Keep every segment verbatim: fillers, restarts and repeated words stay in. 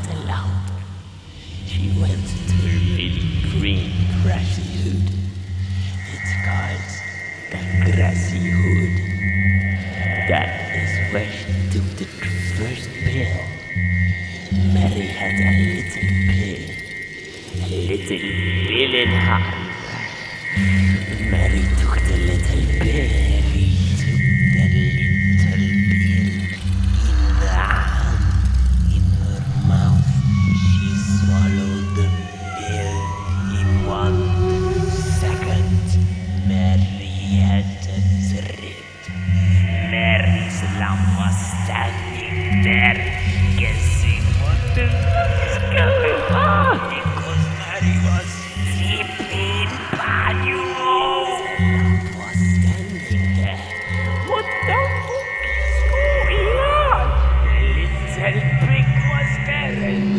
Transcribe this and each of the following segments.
little lamp. She went to a really green grassy hood. It's called the grassy hood. That is where she took the first pill. Mary had a little pill. A little pill in her. Mary took the little pill. Mary took the little pill in the hand. In her mouth, she swallowed the pill in one second. Mary had a trip. Mary's lamp was standing there, guessing what the fuck is going on. Because Mary was sleeping bad, you know. The lamp was standing there. What the fuck is going on? The little pig was there.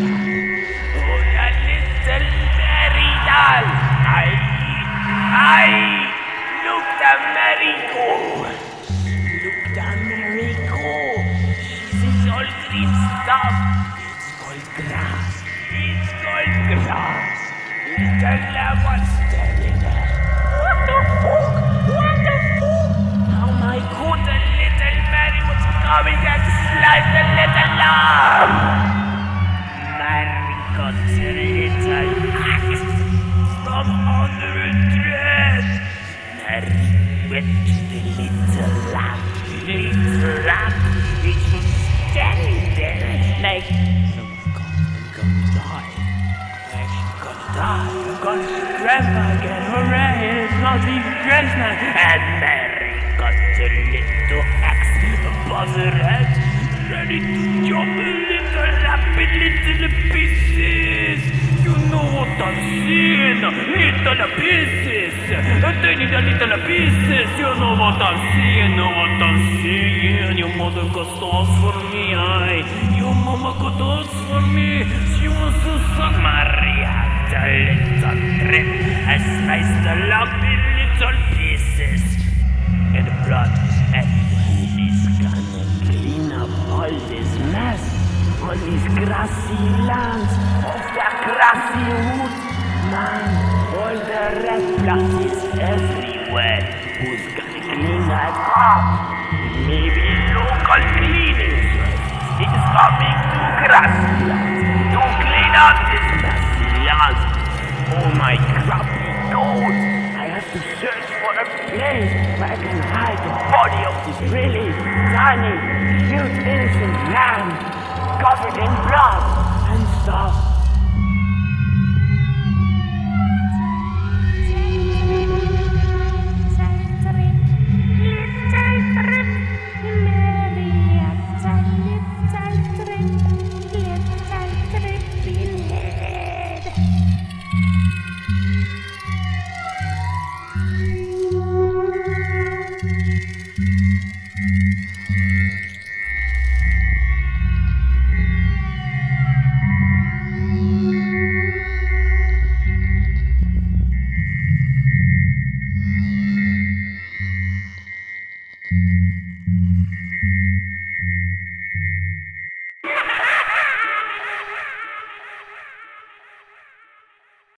Oh, that little Mary doll. I, I, look at Mary go. Look at Mary go. She's all green stuff. It's called grass. It's called grass. Little lamb was standing there. What the fuck? What the fuck? Oh my god, the little Mary was coming and sliced the little lamb. Mary got a little axe from under a dress. Mary went to the little lamb. The little lamb, it was standing there like, oh my god, I'm gonna die. I'm gonna die. I'm gonna see Grandpa again. Hooray, it's not even Christmas. And Mary got a little axe above her head, ready to chop a little lamb in little pieces. You know what I'm seeing, little pieces. Tiny little pieces. You know what I'm seeing, know what I'm seeing. Your mother got stars for me, aye. Your mama got stars for me. She wants to suck Maria. A little trip and sliced the lamb in little pieces. And the blood. And she's gonna clean up all this mess on these grassy lands of the grassy wood. Man, all the red blotches everywhere. Who's gonna clean that up? Maybe local cleaning service is coming to grassy lands to clean up this messy land. Oh my crappy gold! I have to search for a place where I can hide the body of this really tiny, cute, innocent lamb covered in blood and stuff.